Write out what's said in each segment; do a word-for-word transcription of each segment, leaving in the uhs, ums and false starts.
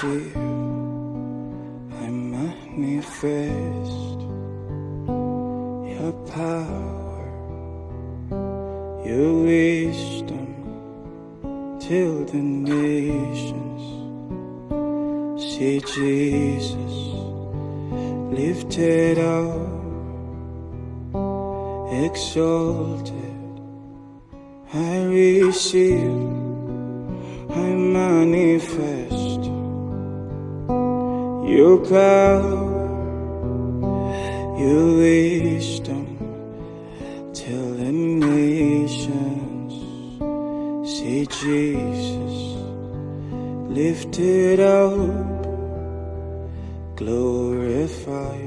receive, I manifest your power, your wisdom till the nations see Jesus lifted up, exalted. I receive, I manifest your power, your wisdom till the nations see Jesus lifted up, glorified.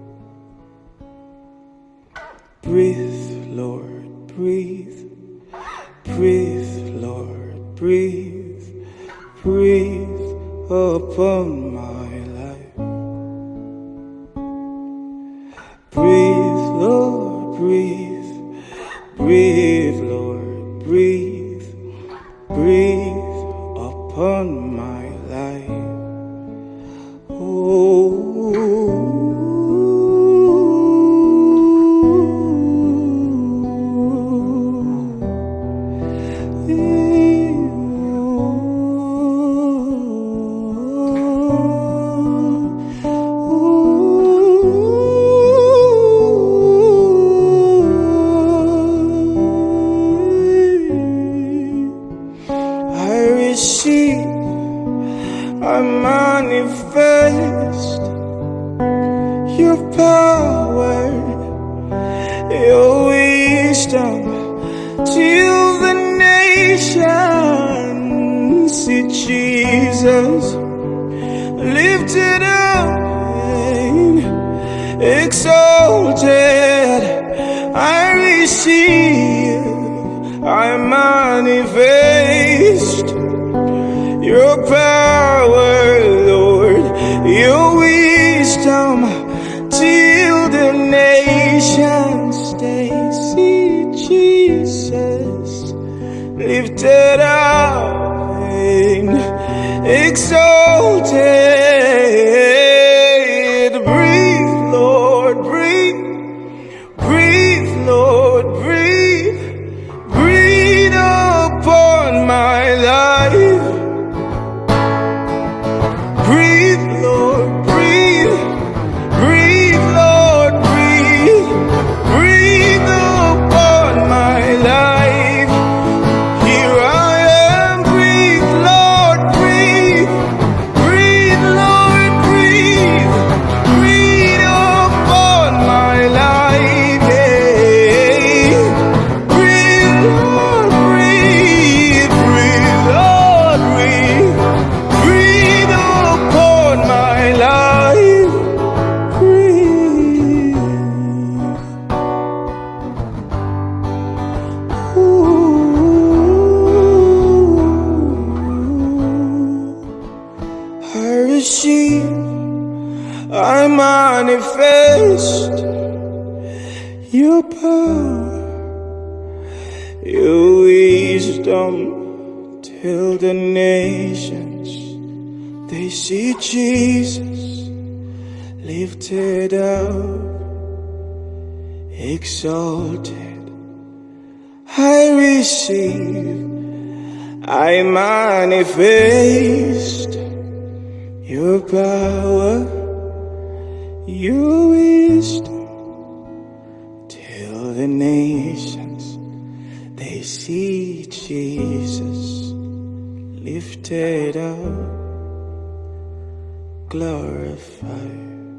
Breathe, Lord, breathe. Breathe, Lord, breathe. Breathe upon my life. Breathe, Lord, breathe. Breathe, Lord, breathe. Breathe upon my life. Oh, I manifest your power, your wisdom till the nations see Jesus lifted up and exalted. I receive, I manifest your power, Lord, your wisdom till the nations they see Jesus lifted up and exalted. Breathe, Lord, breathe. Breathe, Lord, breathe. Breathe upon my life. Breathe, Lord, breathe. Breathe, Lord, breathe. Breathe upon my life. Here I am. Breathe, Lord, breathe. Breathe, Lord, breathe. Breathe upon my life. Hey. Breathe, Lord, breathe. Breathe, Lord, breathe. Breathe upon my life. Breathe. Ooh. I receive, I manifest your power, your wisdom till the nations they see Jesus lifted up, exalted. I receive, I manifest your power, your wisdom till the nations they see Jesus lifted up, glorified.